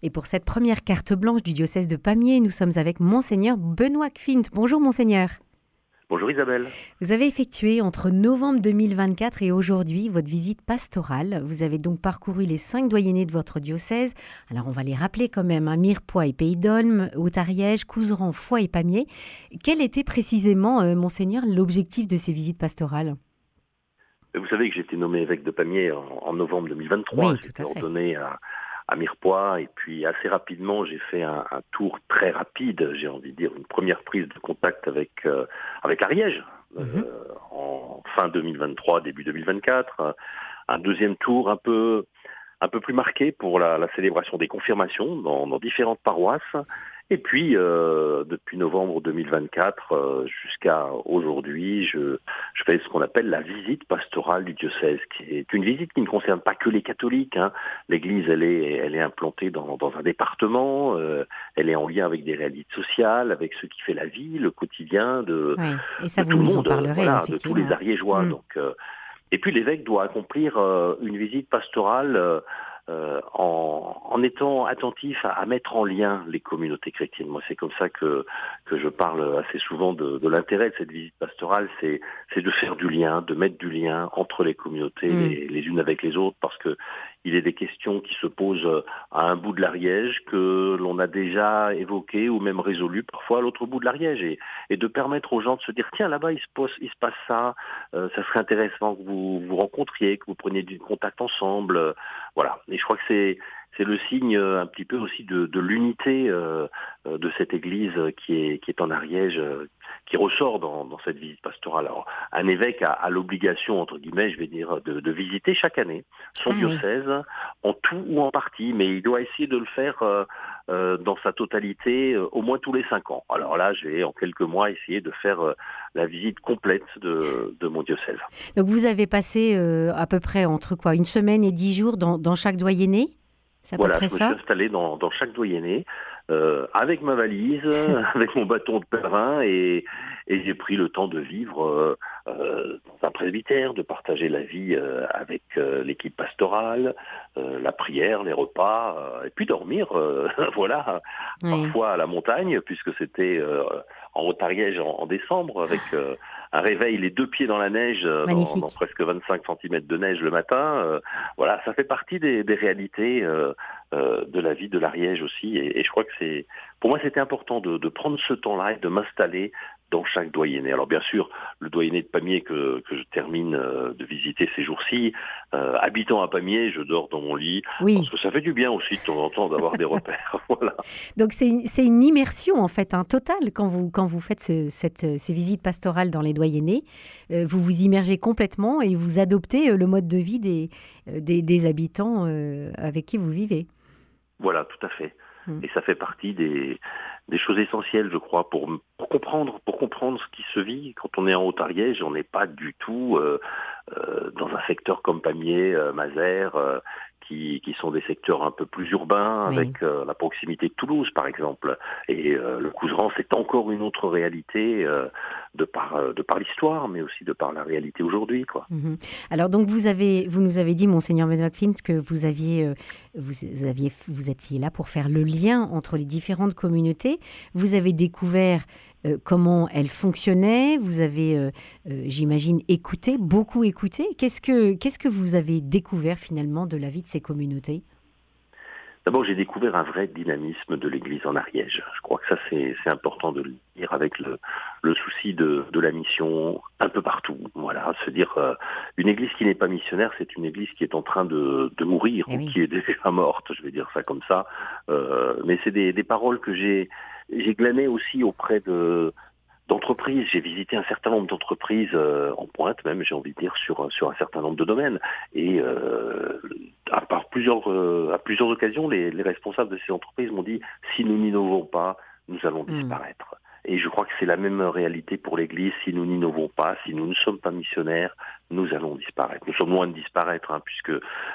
Et pour cette première carte blanche du diocèse de Pamiers, nous sommes avec Monseigneur Benoît Quint. Bonjour Monseigneur. Bonjour Isabelle. Vous avez effectué entre novembre 2024 et aujourd'hui votre visite pastorale. Vous avez donc parcouru les 5 doyennés de votre diocèse. Alors on va les rappeler quand même, Mirepoix et Pays d'Olme, Haut-Ariège, Couserans, Foix et Pamiers. Quel était précisément, Monseigneur, l'objectif de ces visites pastorales ? Vous savez que j'ai été nommé évêque de Pamiers en novembre 2023. Oui, J'ai tout été à fait. ordonné à Mirepoix et puis assez rapidement j'ai fait un tour très rapide, j'ai envie de dire une première prise de contact avec Ariège en fin 2023, début 2024. Un deuxième tour un peu plus marqué pour la célébration des confirmations dans différentes paroisses. Et puis, depuis novembre 2024 jusqu'à aujourd'hui, je fais ce qu'on appelle la visite pastorale du diocèse, qui est une visite qui ne concerne pas que les catholiques. L'Église, elle est implantée dans un département, elle est en lien avec des réalités sociales, avec ce qui fait la vie, le quotidien de Oui, et ça, vous tout le nous en monde, parlerez, de tous les effectivement. Ariégeois. Donc, et puis l'évêque doit accomplir une visite pastorale en étant attentif à mettre en lien les communautés chrétiennes. Moi, c'est comme ça que je parle assez souvent de l'intérêt de cette visite pastorale, c'est de faire du lien, de mettre du lien entre les communautés les unes avec les autres, parce que il est des questions qui se posent à un bout de l'Ariège que l'on a déjà évoquées ou même résolues parfois à l'autre bout de l'Ariège, et de permettre aux gens de se dire tiens, là-bas il se passe ça, ça serait intéressant que vous vous rencontriez, que vous preniez du contact ensemble, voilà. Et je crois que c'est le signe un petit peu aussi de l'unité de cette église qui est en Ariège, qui ressort dans cette visite pastorale. Alors, un évêque a l'obligation, entre guillemets, je vais dire, de visiter chaque année son Ah oui. diocèse, en tout ou en partie, mais il doit essayer de le faire dans sa totalité au moins tous les 5 ans. Alors là, je vais en quelques mois essayer de faire la visite complète de mon diocèse. Donc vous avez passé à peu près entre quoi, 1 semaine et 10 jours dans chaque doyenné ? C'est à peu Voilà, près je me suis ça ? installé dans chaque doyenné avec ma valise, avec mon bâton de pèlerin, et j'ai pris le temps de vivre dans un presbytère, de partager la vie avec l'équipe pastorale, la prière, les repas, et puis dormir, voilà, Oui, parfois à la montagne, puisque c'était en Haut-Ariège en décembre, avec un réveil les 2 pieds dans la neige, dans magnifique. presque 25 centimètres de neige le matin. Voilà, ça fait partie des réalités de la vie de l'Ariège aussi, et je crois que pour moi c'était important de prendre ce temps-là et de m'installer dans chaque doyenné. Alors bien sûr, le doyenné de Pamiers que je termine de visiter ces jours-ci, habitant à Pamiers, je dors dans mon lit, parce Oui. que ça fait du bien aussi de temps en temps d'avoir des repères. Voilà. Donc c'est une immersion en fait, totale quand vous faites ces visites pastorales dans les doyennés. Vous vous immergez complètement et vous adoptez le mode de vie des habitants avec qui vous vivez. Voilà, tout à fait. Mm. Et ça fait partie des choses essentielles, je crois, pour comprendre ce qui se vit quand on est en Haut-Ariège. On n'est pas du tout dans un secteur comme Pamiers, Mazères, qui sont des secteurs un peu plus urbains, Oui. avec la proximité de Toulouse, par exemple. Et le Couserans, c'est encore une autre réalité de par l'histoire, mais aussi de par la réalité aujourd'hui, quoi. Mhm. Alors donc vous nous avez dit, Monseigneur Benoît Quint, que vous étiez là pour faire le lien entre les différentes communautés. Vous avez découvert comment elles fonctionnaient. Vous avez, j'imagine, beaucoup écouté. Qu'est-ce que vous avez découvert finalement de la vie de ces communautés ? D'abord, j'ai découvert un vrai dynamisme de l'Église en Ariège. Je crois que ça, c'est important de le dire, avec le souci de la mission un peu partout. Voilà, se dire une Église qui n'est pas missionnaire, c'est une Église qui est en train de mourir, Eh ou oui. qui est déjà morte. Je vais dire ça comme ça. Mais c'est des paroles que j'ai glanées aussi auprès d'entreprises. J'ai visité un certain nombre d'entreprises en pointe, même, j'ai envie de dire, sur un certain nombre de domaines. Et à plusieurs occasions, les responsables de ces entreprises m'ont dit si nous n'innovons pas, nous allons disparaître. Et je crois que c'est la même réalité pour l'Église. Si nous n'innovons pas, si nous ne sommes pas missionnaires, nous allons disparaître. Nous sommes loin de disparaître, puisque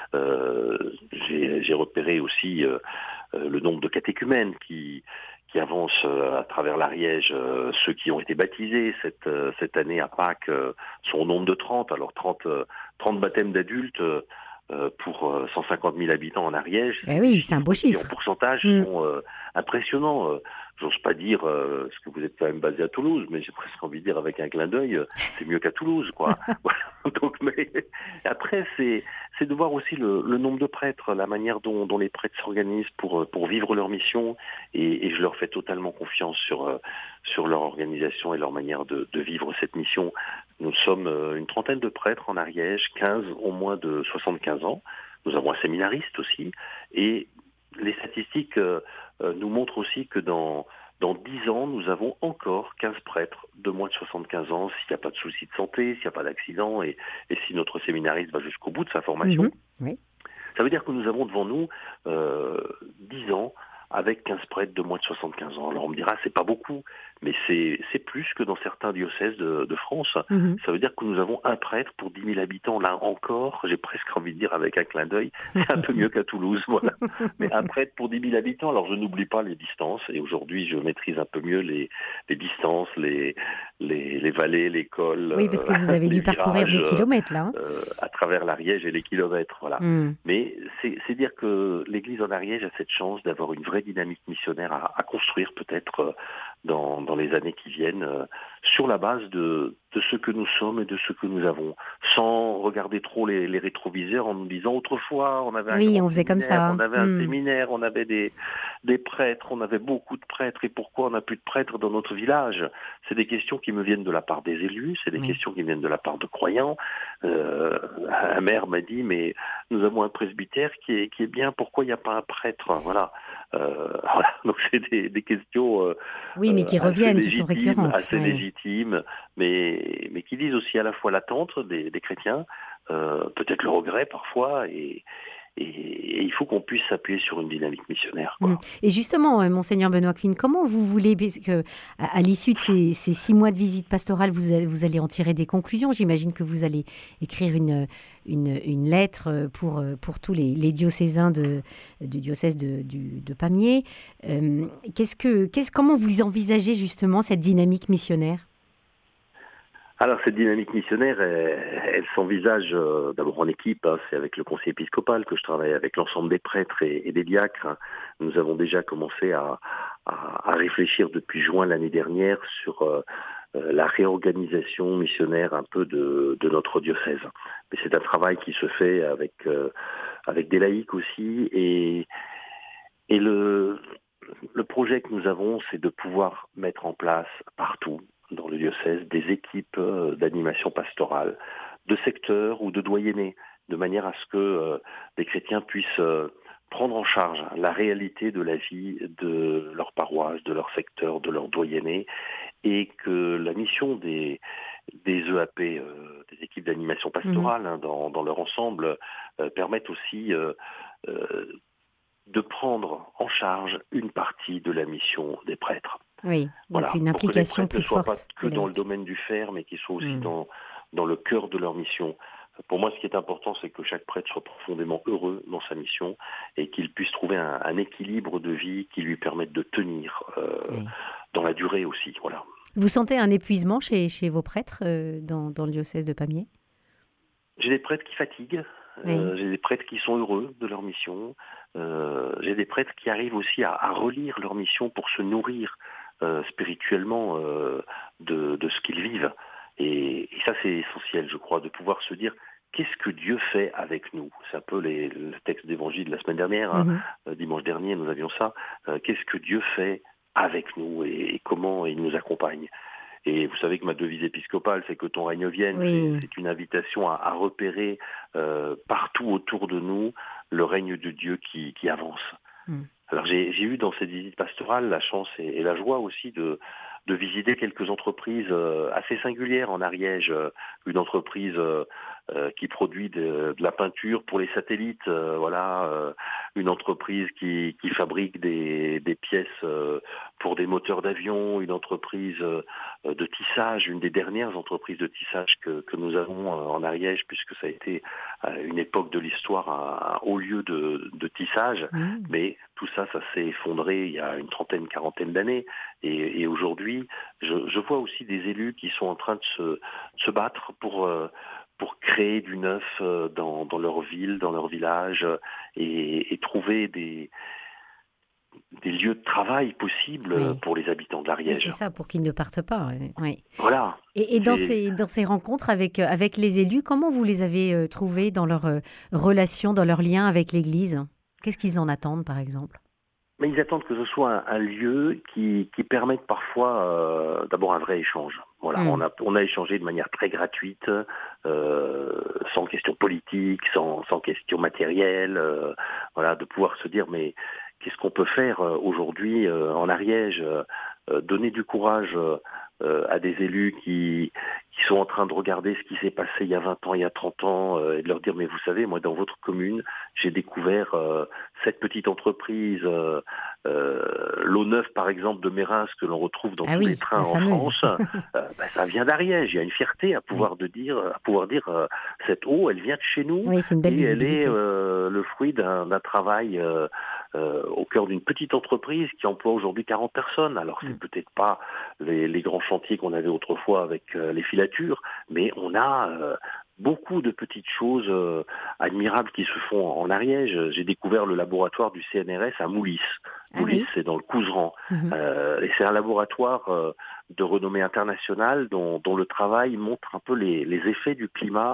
j'ai repéré aussi le nombre de catéchumènes qui avancent à travers l'Ariège. Ceux qui ont été baptisés cette année à Pâques sont au nombre de 30. Alors 30 baptêmes d'adultes, pour 150 000 habitants en Ariège. Eh Des oui, c'est un beau chiffres qui, en chiffre. pourcentage, Mm. sont j'ose pas dire, parce que vous êtes quand même basé à Toulouse, mais j'ai presque envie de dire avec un clin d'œil, c'est mieux qu'à Toulouse, quoi. Voilà. Donc, mais après, c'est de voir aussi le nombre de prêtres, la manière dont les prêtres s'organisent pour vivre leur mission, et je leur fais totalement confiance sur leur organisation et leur manière de vivre cette mission. Nous sommes une trentaine de prêtres en Ariège, 15 au moins de 75 ans. Nous avons un séminariste aussi, et les statistiques nous montrent aussi que dans 10 ans, nous avons encore 15 prêtres de moins de 75 ans, s'il n'y a pas de souci de santé, s'il n'y a pas d'accident, et si notre séminariste va jusqu'au bout de sa formation. Mhm. Oui. Ça veut dire que nous avons devant nous 10 ans avec 15 prêtres de moins de 75 ans. Alors on me dira, c'est pas beaucoup, mais c'est plus que dans certains diocèses de France. Mhm. Ça veut dire que nous avons un prêtre pour 10 000 habitants. Là encore, j'ai presque envie de dire avec un clin d'œil, c'est un peu mieux qu'à Toulouse, voilà. Mais un prêtre pour 10 000 habitants, alors je n'oublie pas les distances, et aujourd'hui je maîtrise un peu mieux les distances, les vallées, les cols, Oui, parce que vous avez les dû parcourir virages, des kilomètres là. Hein. à travers l'Ariège et les kilomètres, voilà. Mm. Mais c'est dire que l'Église en Ariège a cette chance d'avoir une vraie dynamique missionnaire à construire peut-être dans les années qui viennent, sur la base de ce que nous sommes et de ce que nous avons, sans regarder trop les rétroviseurs en nous disant autrefois on avait un Oui, grand on faisait comme séminaire, ça. on avait un Mm. séminaire, on avait des prêtres, on avait beaucoup de prêtres, et pourquoi on n'a plus de prêtres dans notre village? C'est des questions qui me viennent de la part des élus, c'est des Oui. questions qui viennent de la part de croyants. Un maire m'a dit, mais nous avons un presbytère qui est bien, pourquoi il n'y a pas un prêtre? Voilà. Voilà. Donc c'est des questions Oui, mais qui reviennent, qui sont récurrentes. assez Oui. légitimes, mais qui disent aussi à la fois l'attente des chrétiens, peut-être le regret parfois, et il faut qu'on puisse s'appuyer sur une dynamique missionnaire, Mm. quoi. Et justement, Monseigneur Benoît Quinn, comment vous voulez, parce que à l'issue de ces 6 mois de visite pastorale, vous allez en tirer des conclusions. J'imagine que vous allez écrire une lettre pour tous les diocésains du diocèse de Pamiers. Comment vous envisagez justement cette dynamique missionnaire? Alors cette dynamique missionnaire, elle s'envisage d'abord en équipe, hein. C'est avec le conseil épiscopal que je travaille, avec l'ensemble des prêtres et des diacres. Nous avons déjà commencé à réfléchir depuis juin l'année dernière sur la réorganisation missionnaire un peu de notre diocèse. Mais c'est un travail qui se fait avec des laïcs aussi, et le projet que nous avons, c'est de pouvoir mettre en place partout dans le diocèse des équipes d'animation pastorale, de secteur ou de doyennés, de manière à ce que les chrétiens puissent prendre en charge la réalité de la vie de leur paroisse, de leur secteur, de leur doyenné, et que la mission des EAP, des équipes d'animation Mhm. pastorale, hein, dans leur ensemble, permette aussi euh, de prendre en charge une partie de la mission des prêtres. Oui, donc Voilà, une pour que les implication prêtres ne plus soient pas forte que des dans le laïcs. domaine du faire, mais qu'ils soient aussi Mm. dans le cœur de leur mission. Pour moi, ce qui est important, c'est que chaque prêtre soit profondément heureux dans sa mission, et qu'il puisse trouver un équilibre de vie qui lui permette de tenir Oui. dans la durée aussi. Voilà. Vous sentez un épuisement chez vos prêtres dans le diocèse de Pamiers? J'ai des prêtres qui fatiguent, Oui. j'ai des prêtres qui sont heureux de leur mission, j'ai des prêtres qui arrivent aussi à relire leur mission pour se nourrir spirituellement de ce qu'ils vivent. Et ça, c'est essentiel, je crois, de pouvoir se dire qu'est-ce que Dieu fait avec nous. C'est un peu le texte d'évangile de la semaine dernière, hein. Mhm. Dimanche dernier, nous avions ça. Qu'est-ce que Dieu fait avec nous, et comment il nous accompagne. Et vous savez que ma devise épiscopale, c'est que ton règne vienne. Oui. C'est une invitation à repérer partout autour de nous le règne de Dieu qui avance. Mm. Alors j'ai eu dans cette visite pastorale la chance et la joie aussi de visiter quelques entreprises assez singulières en Ariège. Une entreprise qui produit de la peinture pour les satellites, voilà, une entreprise qui fabrique des pièces pour des moteurs d'avion, une entreprise de tissage, une des dernières entreprises de tissage que nous avons en Ariège, puisque ça a été une époque de l'histoire un haut lieu de tissage. Mm. Mais tout ça, ça s'est effondré il y a une trentaine, quarantaine d'années. Et aujourd'hui, je vois aussi des élus qui sont en train de se battre pour créer du neuf dans leur ville, dans leur village, et trouver des lieux de travail possibles Oui. pour les habitants de Oui, c'est l'Ariège. ça, pour qu'ils ne partent pas. Oui. Voilà. Et C'est dans ces rencontres avec les élus, comment vous les avez trouvés dans leur relation, dans leur lien avec l'Église? Qu'est-ce qu'ils en attendent, par exemple? Mais ils attendent que ce soit un lieu qui permette parfois d'abord un vrai échange. Voilà, Hmm. on a échangé de manière très gratuite, sans question politique, sans question matérielle, voilà, de pouvoir se dire mais qu'est-ce qu'on peut faire aujourd'hui en Ariège, donner du courage à des élus qui sont en train de regarder ce qui s'est passé il y a 20 ans, il y a 30 ans, et de leur dire mais vous savez, moi dans votre commune, j'ai découvert cette petite entreprise, l'eau neuve par exemple de Mérins que l'on retrouve dans Ah tous les oui, trains la en fameuse. France, ça vient d'Ariège. Il y a une fierté Oui, à pouvoir dire cette eau, elle vient de chez nous oui, c'est une belle et elle est visibilité. le fruit d'un travail au cœur d'une petite entreprise qui emploie aujourd'hui 40 personnes. Alors c'est Hmm. peut-être pas les grands chantiers qu'on avait autrefois avec les filatures, mais on a beaucoup de petites choses admirables qui se font en Ariège. J'ai découvert le laboratoire du CNRS à Moulis. Ah Moulis, oui. c'est dans le Couserans. Mhm. Et c'est un laboratoire de renommée internationale dont le travail montre un peu les effets du climat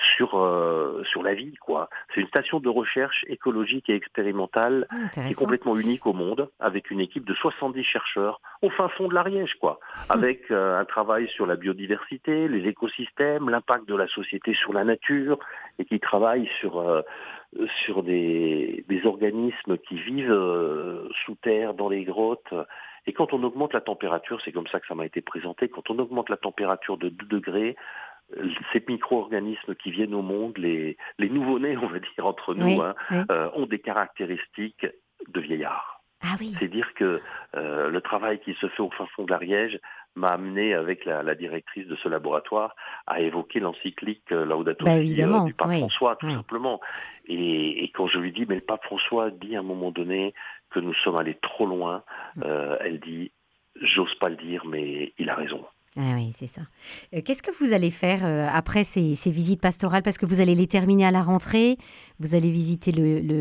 sur la vie, quoi. C'est une station de recherche écologique et expérimentale qui est Intéressant. complètement unique au monde, avec une équipe de 70 chercheurs au fin fond de l'Ariège, quoi, Hmm. avec un travail sur la biodiversité, les écosystèmes, l'impact de la société sur la nature, et qui travaille sur des organismes qui vivent sous terre, dans les grottes. Et quand on augmente la température, c'est comme ça que ça m'a été présenté, quand on augmente la température de 2 degrés, ces micro-organismes qui viennent au monde, les nouveau-nés, on va dire entre nous, Oui, hein, oui. ont des caractéristiques de vieillards. Ah oui. C'est dire que le travail qui se fait au fin fond de l'Ariège m'a amené avec la directrice de ce laboratoire à évoquer l'encyclique Laudato Bah Si évidemment, du pape oui, François, tout oui. simplement. Et quand je lui dis, mais le pape François dit à un moment donné que nous sommes allés trop loin, elle dit, j'ose pas le dire, mais il a raison. Ah oui, c'est ça. Qu'est-ce que vous allez faire après ces visites pastorales? Parce que vous allez les terminer à la rentrée. Vous allez visiter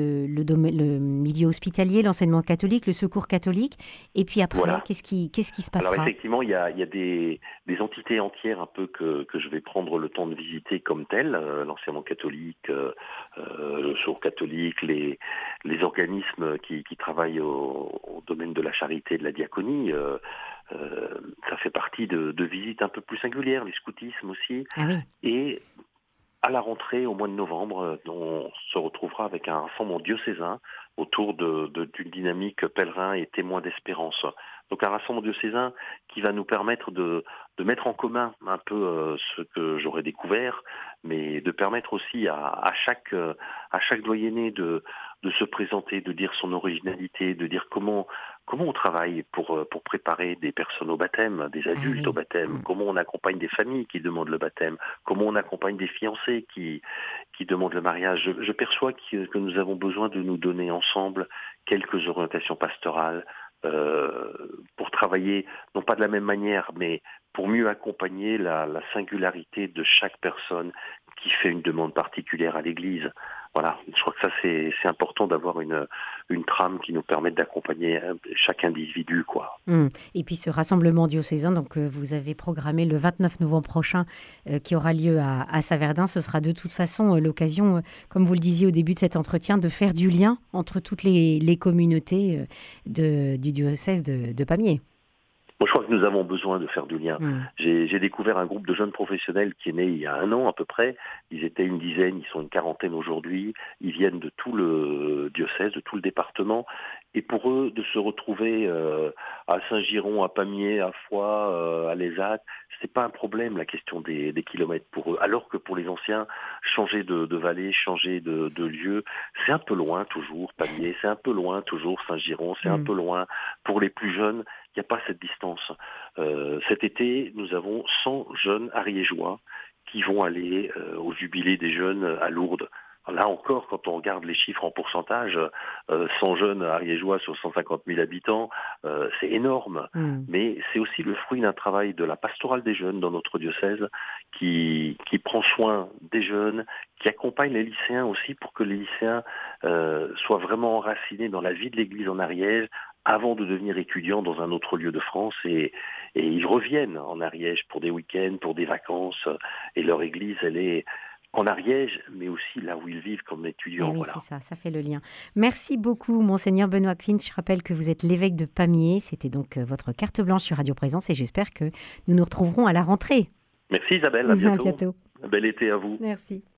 le milieu hospitalier, l'enseignement catholique, le secours catholique. Et puis après, Voilà. qu'est-ce qui se Alors passera? effectivement, il y a des entités entières un peu que je vais prendre le temps de visiter comme telles, l'enseignement catholique, le secours catholique, les organismes qui travaillent au domaine de la charité et de la diaconie. Ça fait partie de visites un peu plus singulières, les scoutismes aussi. Ah oui. Et à la rentrée, au mois de novembre, on se retrouvera avec un rassemblement diocésain autour d'une dynamique pèlerin et témoin d'espérance. Donc un rassemblement diocésain qui va nous permettre de mettre en commun un peu ce que j'aurais découvert, mais de permettre aussi à chaque doyenné de se présenter, de dire son originalité, de dire comment on travaille pour préparer des personnes au baptême, des Ah adultes au oui. baptême, Mm. comment on accompagne des familles qui demandent le baptême, comment on accompagne des fiancés qui demandent le mariage. Je perçois que nous avons besoin de nous donner ensemble quelques orientations pastorales euh, pour travailler, non pas de la même manière, mais pour mieux accompagner la singularité de chaque personne qui fait une demande particulière à l'Église. Voilà, je crois que ça c'est important d'avoir une trame qui nous permette d'accompagner chaque individu, quoi. Mm. Et puis ce rassemblement diocésain, donc vous avez programmé le 29 novembre prochain, qui aura lieu à Saverdun. Ce sera de toute façon l'occasion, comme vous le disiez au début de cet entretien, de faire du lien entre toutes les communautés du diocèse de Pamiers. Moi, je crois que nous avons besoin de faire du lien. Mm. J'ai découvert un groupe de jeunes professionnels qui est né il y a 1 an à peu près. Ils étaient une dizaine, ils sont une quarantaine aujourd'hui. Ils viennent de tout le diocèse, de tout le département. Et pour eux, de se retrouver à Saint-Giron, à Pamiers, à Foix, à Lézac, c'est pas un problème la question des kilomètres pour eux. Alors que pour les anciens, changer de vallée, changer de lieu, c'est un peu loin toujours Pamiers, c'est un peu loin toujours Saint-Giron, c'est un Mm. peu loin pour les plus jeunes. Il n'y a pas cette distance. Cet été, nous avons 100 jeunes ariégeois qui vont aller au jubilé des jeunes à Lourdes. Là encore, quand on regarde les chiffres en pourcentage, 100 jeunes ariégeois sur 150 000 habitants, c'est énorme. Mm. Mais c'est aussi le fruit d'un travail de la pastorale des jeunes dans notre diocèse qui prend soin des jeunes, qui accompagne les lycéens aussi pour que les lycéens soient vraiment enracinés dans la vie de l'Église en Ariège avant de devenir étudiants dans un autre lieu de France. Et ils reviennent en Ariège pour des week-ends, pour des vacances. Et leur Église, elle est en Ariège, mais aussi là où ils vivent comme Eh étudiants. oui, Voilà. c'est ça, ça fait le lien. Merci beaucoup, Monseigneur Benoît Quint. Je rappelle que vous êtes l'évêque de Pamiers. C'était donc votre carte blanche sur Radio Présence et j'espère que nous nous retrouverons à la rentrée. Merci Isabelle, à À bientôt. bientôt. Bel été à vous. Merci.